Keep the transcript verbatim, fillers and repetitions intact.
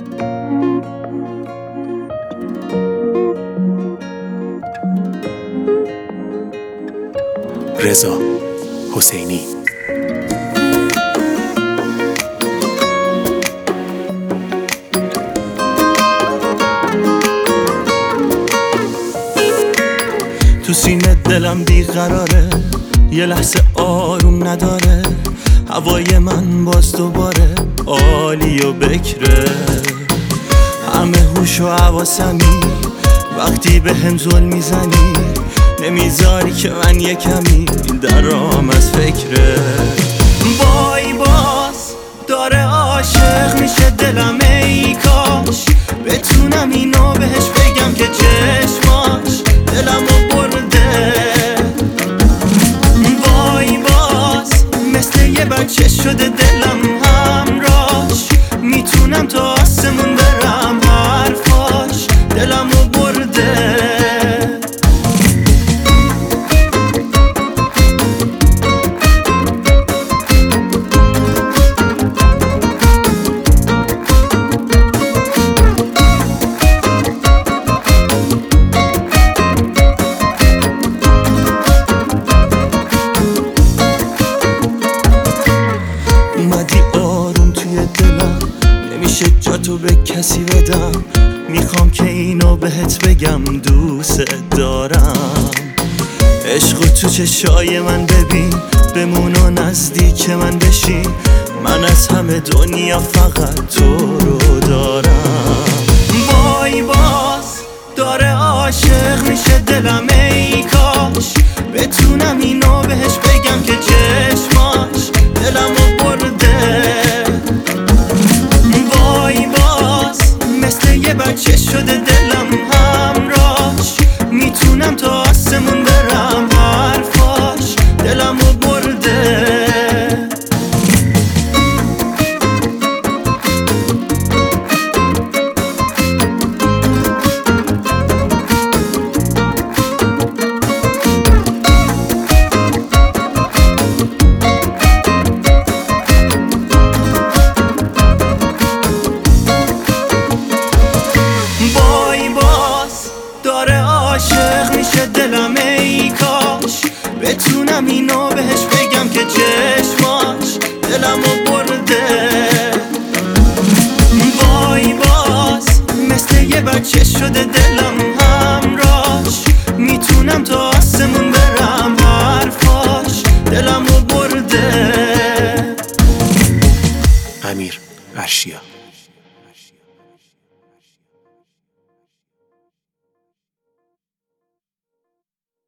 رضا حسینی. تو سینه دلم بیقراره، یه لحظه آروم نداره. هوای من باز دوباره عالی و بکره. همه هوش و حواسمی وقتی به هم ظلم میزنی، نمیذاری که من یه کمی درام از فکره. وای باز داره عاشق میشه دلم، ای کاش بتونم اینو بهش بگم که چشماش دلمو برده. وای باز مثل یه بچه شده دلم همراش، میتونم تا آسمون برم، حرفاش دلمو برده. اومدی آروم توی دلم، نمیشه جاتو به کسی بدم. میخوام که اینو بهت بگم دوست دارم. عشق تو چشای من ببین، بمون و نزدیک من بشی. من از همه دنیا فقط تو رو دارم. وای باز داره عاشق میشه دلم، ای کاش بتونم اینو بهش بگم که چشماش دلمو برده. وای باز مثل یه بچه شده دلم همراش، میتونم تا آسمون برم، حرفاش دلمو برده. داره عاشق میشه دلم، ای کاش بتونم اینو بهش بگم که چشماش دلمو برده. وای باز مثل یه بچه شده دلم همراش، میتونم تا آسمون برم، حرفاش دلمو برده. امیر ارشیا.